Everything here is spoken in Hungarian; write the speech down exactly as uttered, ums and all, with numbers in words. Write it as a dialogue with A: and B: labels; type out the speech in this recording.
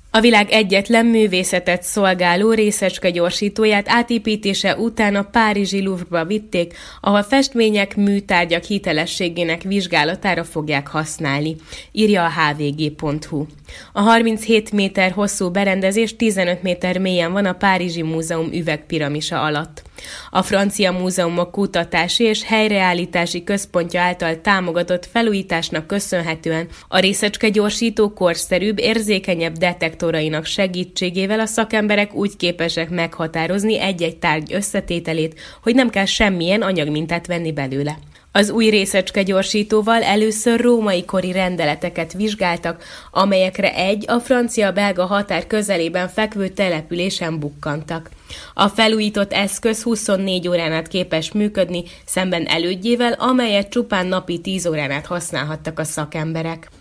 A: A világ egyetlen művészetet szolgáló részecske gyorsítóját átépítése után a párizsi Louvre-ba vitték, ahol festmények, műtárgyak hitelességének vizsgálatára fogják használni, írja a há vé gé pont hú. A harminchét méter hosszú berendezés tizenöt méter mélyen van a Párizsi Múzeum üvegpiramisa alatt. A Francia Múzeumok Kutatási és Helyreállítási Központja által támogatott felújításnak köszönhetően a részecske gyorsító korszerűbb, érzékenyebb detektorainak segítségével a szakemberek úgy képesek meghatározni egy-egy tárgy összetételét, hogy nem kell semmilyen anyagmintát venni belőle. Az új részecske gyorsítóval először római kori rendeleteket vizsgáltak, amelyekre egy a francia-belga határ közelében fekvő településen bukkantak. A felújított eszköz huszonnégy órán át képes működni, szemben elődjével, amelyet csupán napi tíz órán át használhattak a szakemberek.